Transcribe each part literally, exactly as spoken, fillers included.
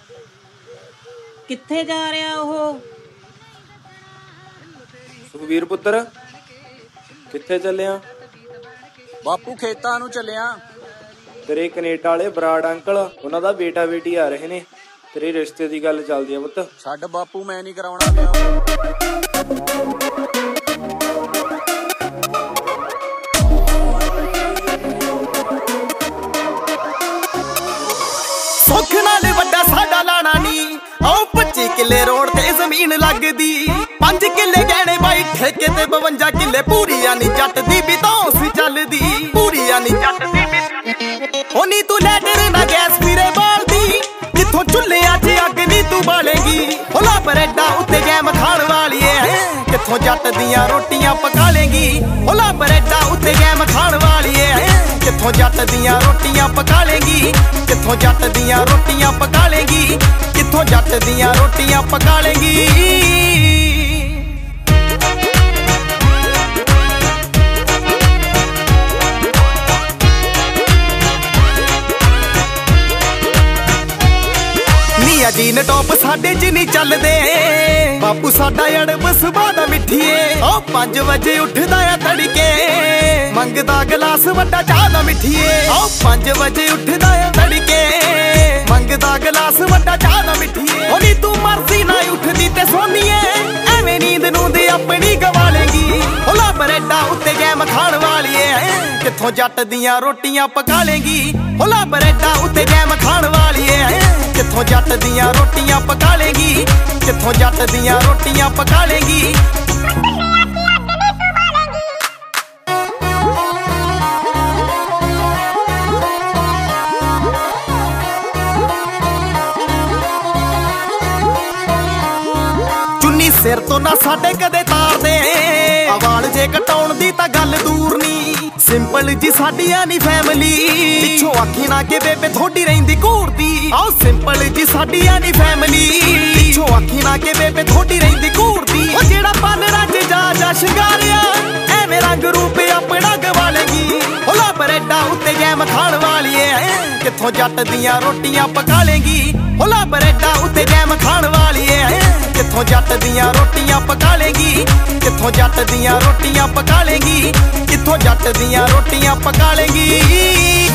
ਕਿੱਥੇ ਜਾ ਰਿਹਾ ਉਹ? ਸੁਖਵੀਰ ਪੁੱਤਰ ਕਿੱਥੇ ਚੱਲਿਆ? ਬਾਪੂ ਖੇਤਾਂ ਨੂੰ ਚੱਲਿਆ। ਤੇਰੇ ਕੈਨੇਡਾ ਵਾਲੇ ਬਰਾੜ ਅੰਕਲ ਉਹਨਾਂ ਦਾ ਬੇਟਾ ਬੇਟੀ ਆ ਰਹੇ ਨੇ, ਤੇਰੇ ਰਿਸ਼ਤੇ ਦੀ ਗੱਲ ਚੱਲਦੀ ਆ ਪੁੱਤ। ਛੱਡ ਬਾਪੂ, ਮੈਂ ਨਹੀਂ ਕਰਾਉਣਾ ਵਿਆਹ। ਸੁੱਖ ਨਾਲ ਵੱਡਾ ਸਾਡਾ ਲਾਣਾ ਨੀ, ਆਓ ਪੱਚੀ ਕਿੱਲੇ ਰੋਡ ਤੇ ਜ਼ਮੀਨ ਲੱਗਦੀ, ਪੰਜ ਕਿੱਲੇ ਗਹਿਣੇ ਬਾਈ ਠੇਕੇ ਤੇ ਬਵੰਜਾ ਕਿੱਲੇ, ਪੂਰੀਆਂ ਨੀ ਜੱਟ ਦੀ ਵੀ ਧੌਂਸ ਚੱਲਦੀ, ਪੂਰੀਆਂ ਨੀ ਜੱਟ ਦੀ ਵੀ। ਉਹ ਨੀ ਤੂੰ ਲੈਟਰ ਨਾ ਗੈਸ ਵੀਰੇ ਬਾਲਦੀ, ਜਿੱਥੋਂ ਚੁੱਲ੍ਹਿਆਂ 'ਚ ਅੱਗ ਨੀ ਤੂੰ ਬਾਲੇਗੀ। ਹੋਲਾ ਬਰੇਡਾ ਉੱਤੇ ਜੈਮ ਖਾਣ ਵਾਲੀਏ, ਕਿੱਥੋਂ ਜੱਟ ਦੀਆਂ ਰੋਟੀਆਂ ਪਕਾ ਲੇਗੀ। ਹੋਲਾ ਬਰੇਡਾ ਉੱਤੇ ਜੈਮ ਖਾਣ ਵਾਲੀਏ, ਕਿੱਥੋਂ ਜੱਟ ਦੀਆਂ ਰੋਟੀਆਂ ਪਕਾ ਲੇਗੀ। ਕਿੱਥੋਂ ਜੱਟ ਦੀਆਂ ਰੋਟੀਆਂ ਪਕਾ ਲੇਗੀ, ਕਿੱਥੋਂ ਜੱਟ ਦੀਆਂ ਰੋਟੀਆਂ ਪਕਾ ਲੇਗੀ। ਨੀਆ ਜੀਨ ਟੌਪ ਸਾਡੇ ਚ ਨਹੀਂ ਚੱਲਦੇ, ਬਾਪੂ ਸਾਡਾ ਅੜਬ ਸੁਭਾਅ ਦਾ ਮਿੱਠੀਏ। ਉਹ ਪੰਜ ਵਜੇ ਉੱਠਦਾ ਆ ਤੜਕੇ, ਮੰਗਦਾ ਗਲਾਸ ਵੱਡਾ ਚਾਹ ਦਾ ਮਿੱਠੀਏ। ਉਹ ਪੰਜ ਵਜੇ ਉੱਠਦਾ ਆ ਤੜਕੇ, ਮੰਗਦਾ ਗਲਾਸ ਵੱਡਾ ਚਾਹ ਦਾ ਮਿੱਠੀਏ। ਉਹ ਨੀ ਤੂੰ ਮਰਜ਼ੀ ਨਾ ਉੱਠਦੀ ਤੇ ਸੋਨੀਏ, ਐਵੇਂ ਨੀਂਦ ਨੂੰ ਦੇ ਆਪਣੀ ਗਵਾ ਲੇਗੀ। ਹੋਲਾ ਬਰੇਡਾ ਉੱਤੇ ਜੈਮ ਖਾਣ ਵਾਲੀਏ, ਕਿੱਥੋਂ ਜੱਟ ਦੀਆਂ ਰੋਟੀਆਂ ਪਕਾ ਲੇਗੀ। ਹੋਲਾ ਬਰੇਡਾ ਉੱਤੇ ਜੈਮ ਖਾਣ ਵਾਲੀਏ, ਕਿੱਥੋਂ ਜੱਟ ਦੀਆਂ ਰੋਟੀਆਂ ਪਕਾ ਲੇਗੀ। ਕਿੱਥੋਂ ਜੱਟ ਦੀਆਂ ਰੋਟੀਆਂ ਪਕਾ ਲੇਗੀ। ਚੁੰਨੀ ਸਿਰ ਤੋਂ ਨਾ ਸਾਡੇ ਕਦੇ ਤਾਰਦੇ, ਵਾਲ ਜੇ ਕਟਾਉਣ ਦੀ ਤਾਂ ਗੱਲ ਦੂਰ ਨੀ। ਸਿੰਪਲ ਜੀ ਸਾਡੀਆਂ ਨੀ ਫੈਮਿਲੀ, ਪਿੱਛੋਂ ਆਖੀ ਨਾ ਕਿ ਬੇਬੇ ਥੋੜੀ ਰਹਿੰਦੀ ਘੂਰਦੀ। ਆਓ ਸਿੰਪਲ ਜੀ ਸਾਡੀਆਂ ਨੀ ਫੈਮਿਲੀ, ਪਿੱਛੋਂ ਆਖੀ ਨਾ ਕਿ ਬੇਬੇ ਥੋੜੀ ਰਹਿੰਦੀ ਘੂਰਦੀ। ਉਹ ਜਿਹੜਾ ਪਨ ਰੱਜ ਜਾ ਜਾ ਸ਼ਿੰਗਾਰਿਆ, ਐਵੇਂ ਰੰਗ ਰੂਪ ਆਪਣਾ ਗਵਾ ਲੇਗੀ। ਹੋਲਾ ਬਰੇਡਾ ਉੱਤੇ ਜੈਮ ਖਾਣ ਵਾਲੀਏ, ਕਿੱਥੋਂ ਜੱਟ ਦੀਆਂ ਰੋਟੀਆਂ ਪਕਾ ਲੇਗੀ। ਹੋਲਾ ਬਰੇਡਾ ਉੱਤੇ ਜੈਮ ਖਾਣ ਵਾਲੀਏ, ਕਿੱਥੋਂ ਜੱਟ ਦੀਆਂ ਰੋਟੀਆਂ ਪਕਾ ਲੇਗੀ। ਕਿੱਥੋਂ ਜੱਟ ਦੀਆਂ ਰੋਟੀਆਂ ਪਕਾ ਲੇਗੀ। ਕਿੱਥੋਂ ਜੱਟ ਦੀਆਂ ਰੋਟੀਆਂ ਪਕਾ ਲੇਗੀ।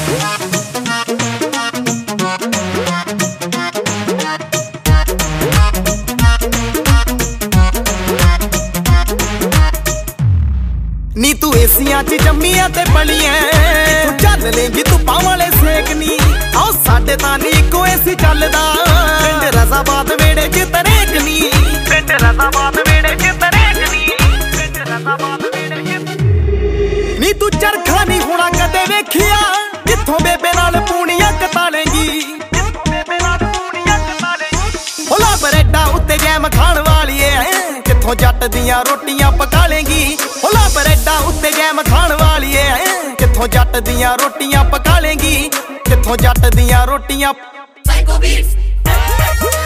ਨੀ ਤੂੰ ਏਸੀਆਂ 'ਚ ਜੰਮੀਆਂ ਤੇ ਪਲੀਆਂ, ਤੂੰ ਚੱਲ ਲੇਗੀ ਤੂੰ ਪਾਵਾਂ ਵਾਲੇ ਸੇਕ ਨੀ। ਆਓ ਸਾਡੇ ਤਾਂ ਨੀ ਇੱਕੋ ਏਸੀ ਚੱਲਦਾ, ਪਿੰਡ ਰਜ਼ਾਬਾਦ ਵੇੜੇ 'ਚ ਤਰੇਕ ਨੀ। ਪਿੰਡ ਰਜ਼ਾਬਾਦ ਵੇੜੇ 'ਚ ਤਰੇਕ ਨੀ। ਪਿੰਡ ਰਜ਼ਾਬਾਦ ਵੇੜੇ 'ਚ ਨੀ ਤੂੰ ਚਰਖਾ ਨੀ ਹੋਣਾ ਕਦੇ ਵੇਖਿਆ, ਜਿੱਥੋਂ ਬੇਬੇ ਨਾਲ ਪੂਣੀਆਂ ਕਤਾ ਲੇਗੀ। ਜਿੱਥੋਂ ਬੇਬੇ ਨਾਲ ਪੂਣੀਆਂ ਕਤਾ ਲੇਗੀ। ਹੋਲਾ ਬਰੇਡਾ ਉੱਤੇ ਜੈਮ ਖਾਣ ਵਾਲੀਏ, ਕਿੱਥੋਂ ਜੱਟ ਦੀਆਂ ਰੋਟੀਆਂ ਪਕਾ ਲੇਗੀ। ਹੋਲਾ ਬਰੇਡਾ ਉੱਤੇ ਜੈਮ ਖਾਣ ਵਾਲੀਏ, ਕਿੱਥੋਂ ਜੱਟ ਦੀਆਂ ਰੋਟੀਆਂ ਪਕਾ ਲੇਗੀ। ਕਿੱਥੋਂ ਜੱਟ ਦੀਆਂ ਰੋਟੀਆਂ। Psycho beats.